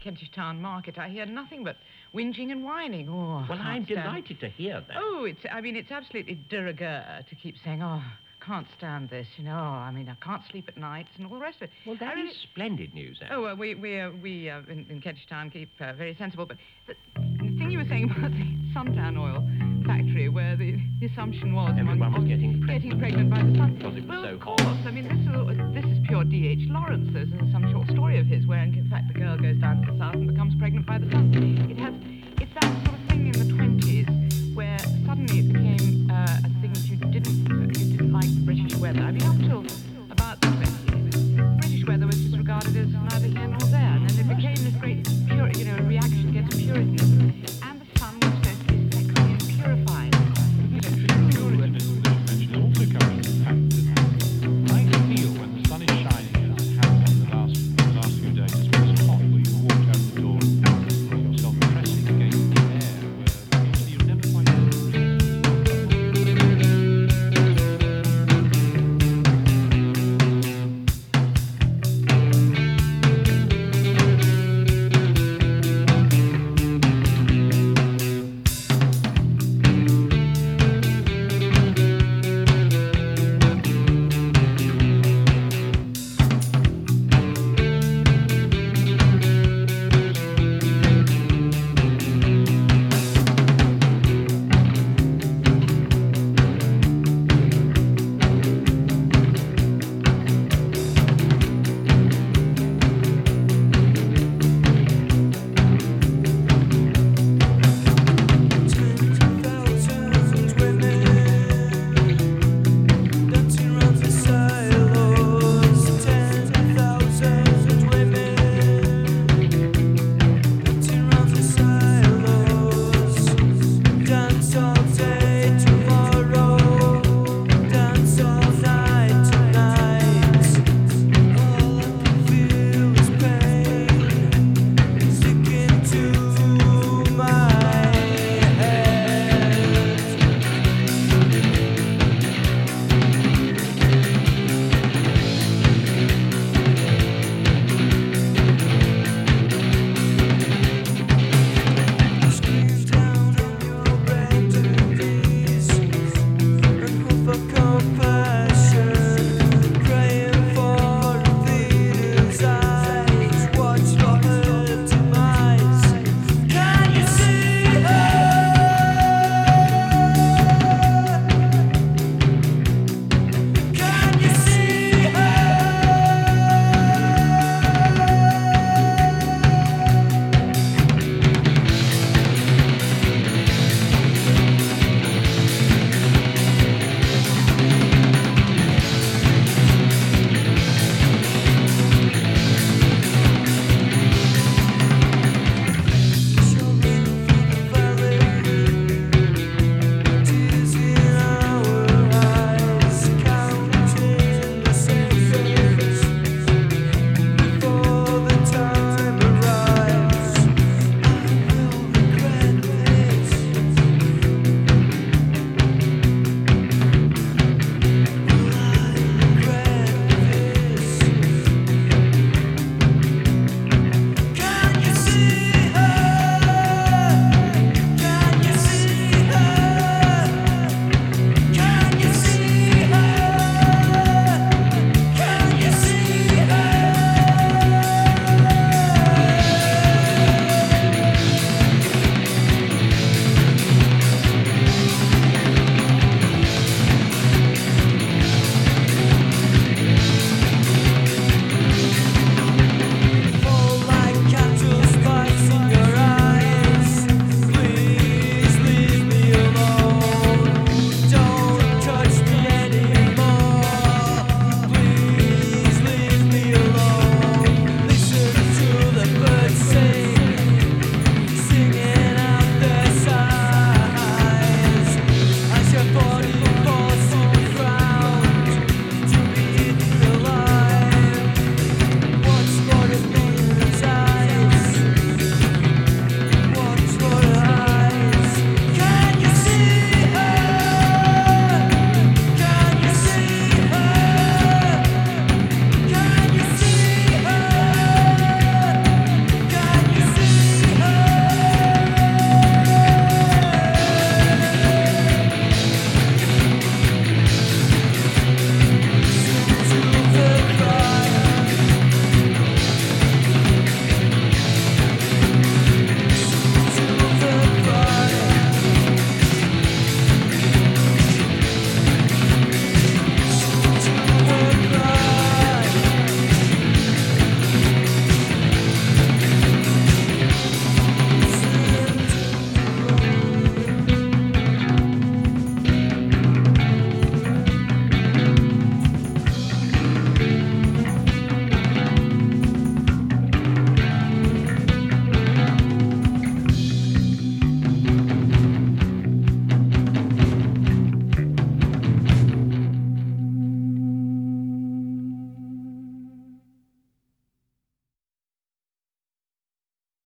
Kentish Town Market, I hear nothing but whinging and whining. Oh, Well, I'm delighted to hear that. Oh, it's absolutely de rigueur to keep saying, oh, can't stand this, you know. Oh, I can't sleep at night and all the rest of it. Well, that is splendid news, Anne. Oh, we in Kentish Town keep very sensible. But the thing you were saying about the suntan oil factory, where the assumption was everyone was getting pregnant by the sun. Because it was so of course. I mean, this is pure D.H. Lawrence. There's some short story of his where, in fact, the girl goes